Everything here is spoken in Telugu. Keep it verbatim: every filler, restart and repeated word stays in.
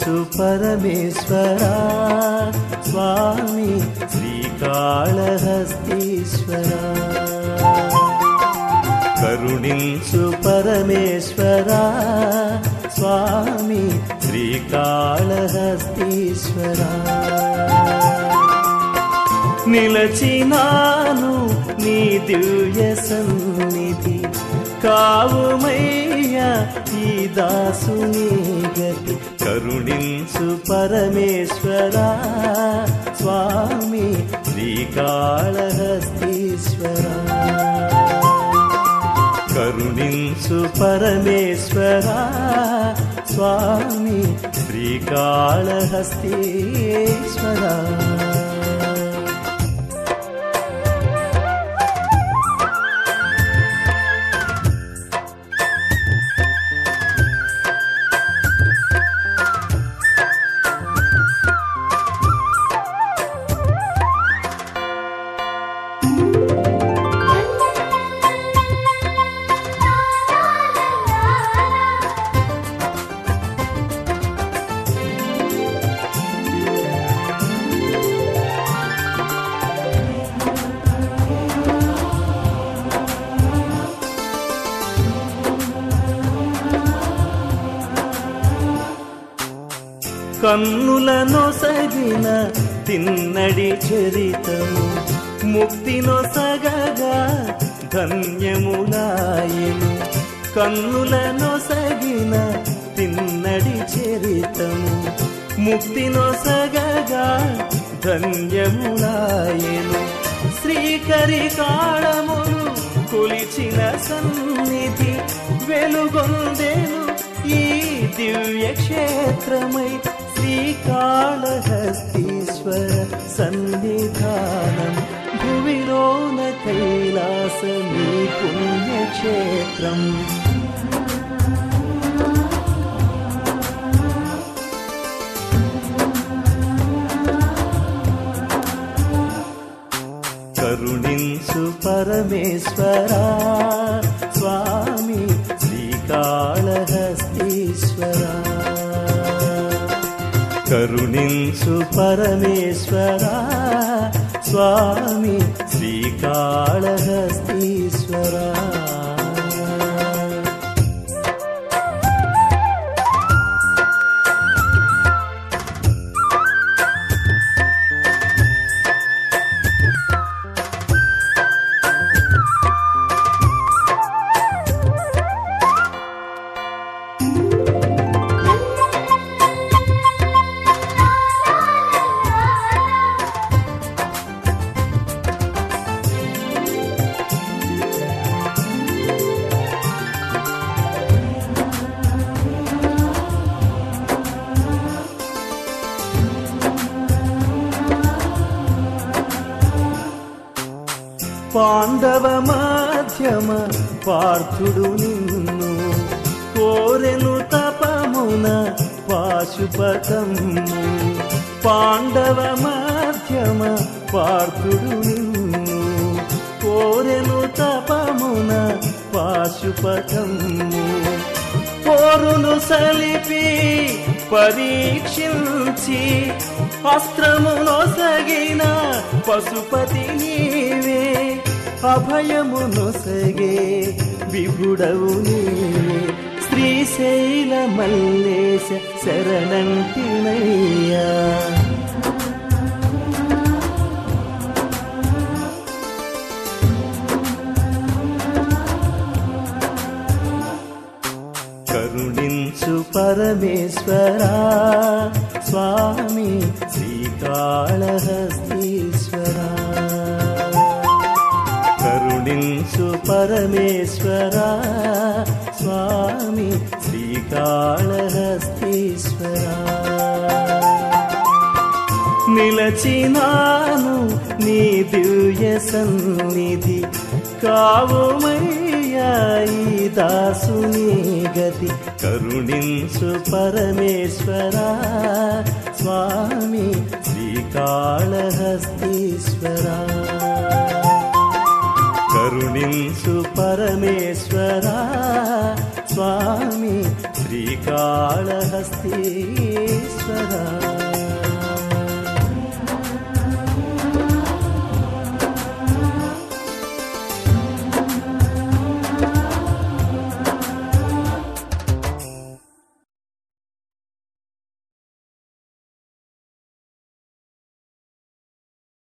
కరుణించు పరమేశ్వరా స్వామి శ్రీకాళహస్తీశ్వరా. కరుణించు పరమేశ్వరా స్వామి శ్రీకాళహస్తీశ్వరా. నిలచినాను నీ దివ్య సన్నిధి కావుమయ్యా ఈ దాసుని గతి. కరుణించు పరమేశ్వరా స్వామి శ్రీకాళహస్తీశ్వరా. కరుణించు పరమేశ్వరా స్వామి శ్రీకాళహస్తీశ్వరా. కన్నులనొసగిన తిన్నడి చరితము ముక్తినొసగగా ధన్యములాయెను. కన్నులనొసగిన తిన్నడి చరితము ముక్తినొసగగా ధన్యములాయెను. శ్రీకరికాళమును కొలిచిన సన్నిధి వెలుగొందెను ఈ దివ్య క్షేత్రమై. శ్రీకాళహస్తీశ్వర సన్నిధానం భువిలోన కైలాసమీ పుణ్యక్షేత్రం. కరుణించు పరమేశ్వరా స్వామి శ్రీకాళహస్తీశ్వరా. కరుణించు పరమేశ్వరా స్వామి శ్రీకాళహస్తీశ్వరా. పాండవ మాధ్యమ పార్థుడు నిన్ను కోరెను తపమున పాశుపతము. పాండవ మాధ్యమ పార్థుడు నిన్ను కోరెను తపమున పాశుపతము. పోరును సలిపి పరీక్షించి అస్త్రమునొసగిన పశుపతి నీవే. అభయమునొసగే విభుడవు నీవే. శ్రీశైల మల్లేశ శరణంటినయ్యా. కరుణించు పరమేశ్వరా స్వామి శ్రీకాళహస్తీశ్వరా. కరుణించు పరమేశ్వరా స్వామి శ్రీకాళహస్తీశ్వరా. నిలచినాను నీ దివ్య సన్నిధి కావుమయ్యా ఈ దాసుని గతి. కరుణించు పరమేశ్వరా స్వామి శ్రీకాళహస్తీశ్వరా. కరుణించు పరమేశ్వరా స్వామి శ్రీకాళహస్తీశ్వరా. పరమేశ్వరా